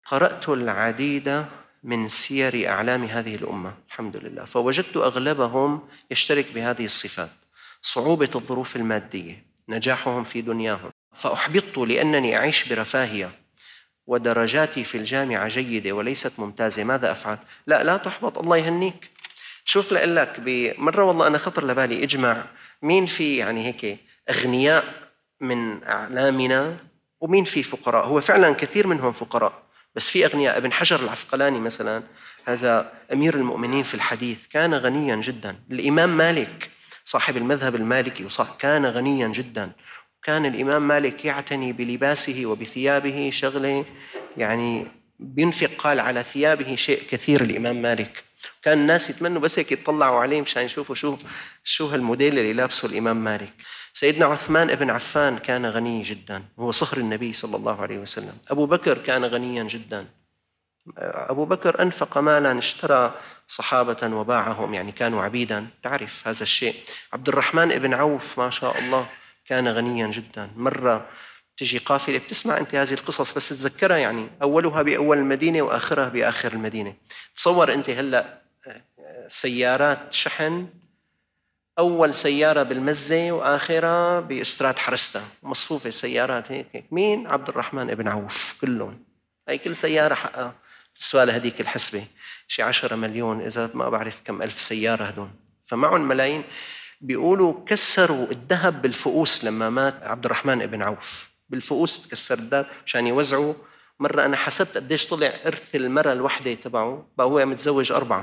قرأت العديد من سير أعلام هذه الأمة الحمد لله، فوجدت أغلبهم يشترك بهذه الصفات: صعوبة الظروف المادية، نجاحهم في دنياهم. فأحبطت لأنني أعيش برفاهية ودرجاتي في الجامعة جيدة وليست ممتازة، ماذا أفعل؟ لا تحبط، الله يهنيك. شوف لك بمرة والله أنا خطر لبالي إجمع مين في يعني هيك أغنياء من أعلامنا ومين في فقراء. هو فعلا كثير منهم فقراء بس في أغنياء. ابن حجر العسقلاني مثلا، هذا أمير المؤمنين في الحديث، كان غنيا جدا. الإمام مالك صاحب المذهب المالكي كان غنيا جدا. كان الإمام مالك يعتني بلباسه وبثيابه شغله، يعني بينفق قال على ثيابه شيء كثير الإمام مالك. كان الناس يتمنوا بس هيك يطلعوا عليه مشان يشوفوا شو هالموديل اللي لابسه الإمام مالك. سيدنا عثمان ابن عفان كان غني جدا، هو صهر النبي صلى الله عليه وسلم. أبو بكر كان غنيا جدا. أبو بكر أنفق مالا اشترى صحابة وباعهم، يعني كانوا عبيدا، تعرف هذا الشيء. عبد الرحمن ابن عوف ما شاء الله كان غنيا جدا. مرة تجي قافلة، بتسمع أنت هذه القصص بس تذكرها، يعني أولها بأول المدينة وآخرها بآخر المدينة. تصور أنت هلأ سيارات شحن، أول سيارة بالمزة وآخرها بإستراد حرستها، مصفوفة سيارات هيك. مين؟ عبد الرحمن ابن عوف كلهم. هي كل سيارة حقها تسوى لها هذيك الحسبة شي 10 مليون، إذا ما بعرف كم ألف سيارة هدول، فمعهم ملايين. بيقولوا كسروا الذهب بالفؤوس لما مات عبد الرحمن ابن عوف، بالفؤوس تكسر الذهب عشان يوزعوا. مرة أنا حسبت قديش طلع إرث المرأة الوحدة تبعه، بقى هو متزوج 4،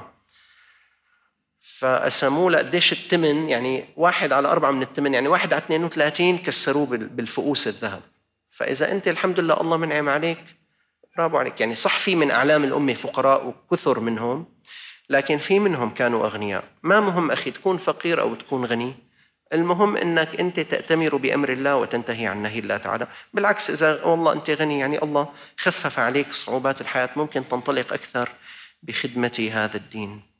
فقسموه لقديش الثمن، يعني 1/4 من الثمن، يعني 1/32 كسروه بالفؤوس الذهب. فإذا أنت الحمد لله الله منعم عليك، برافو عليك. يعني صح في من أعلام الأمة فقراء وكثر منهم، لكن في منهم كانوا أغنياء. ما مهم أخي تكون فقير أو تكون غني، المهم أنك أنت تأتمر بأمر الله وتنتهي عن نهي الله تعالى. بالعكس إذا والله أنت غني، يعني الله خفف عليك صعوبات الحياة، ممكن تنطلق أكثر بخدمة هذا الدين.